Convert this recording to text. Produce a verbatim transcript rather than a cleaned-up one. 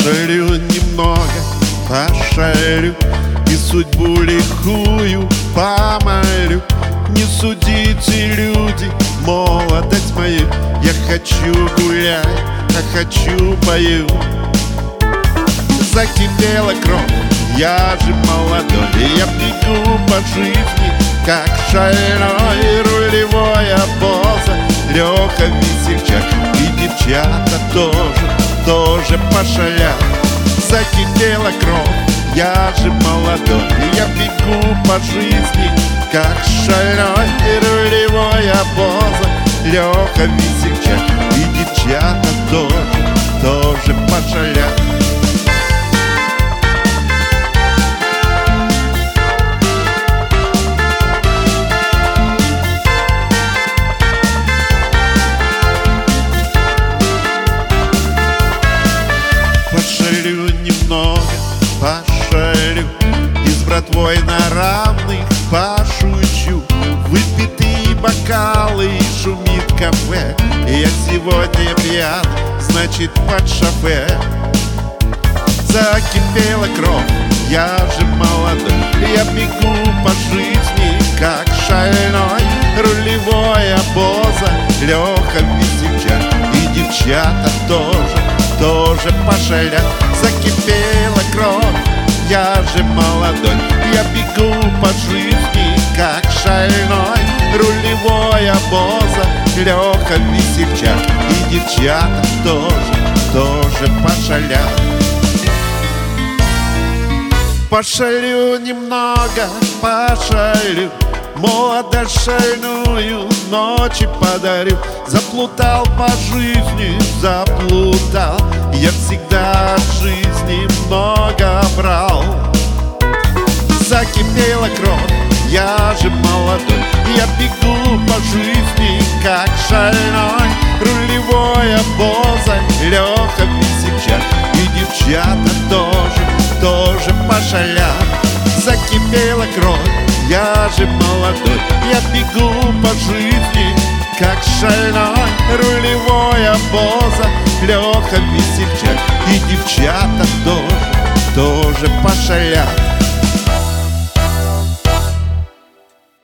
Пошалю немного, пошалю, и судьбу лихую помолю. Не судите, люди, молодость мою, я хочу гулять, а хочу пою. Закипела кровь, я же молодой, и я бегу по жизни, как шальной. Рулевой обоза, Леха весельчак, и девчата тоже, тоже пошалят. Закипела кровь, я же молодой, и я бегу по жизни, как шальной. Рулевой обоза, Леха весельчак, и девчата тоже, тоже пошалят. Пошалю немного, пошалю, и с братвой на равных пошучу. Выпитые бокалы, и шумит кафе, и я сегодня пьян, значит под шофе. Закипела кровь, я же молодой, и я бегу по жизни, как шальной. Рулевой обоза, Леха весельчак, и девчата тоже, тоже пошалят. Закипела кровь, я же молодой, я бегу по жизни, как шальной. Рулевой обоза, Леха весельчак, и девчата тоже, тоже пошалят. Пошалю немного, пошалю, молодость шальную ночи подарю. Заплутал по жизни, заплутал, я всегда от жизни много брал. Закипела кровь, я же молодой, я бегу по жизни, как шальной. Рулевой обоза, Леха весельчак, и девчата тоже, тоже пошалят. Закипела кровь, я же молодой, я бегу по жизни, как шальной. Рулевой обоза, Леха весельчак, и девчата тоже, тоже пошалят.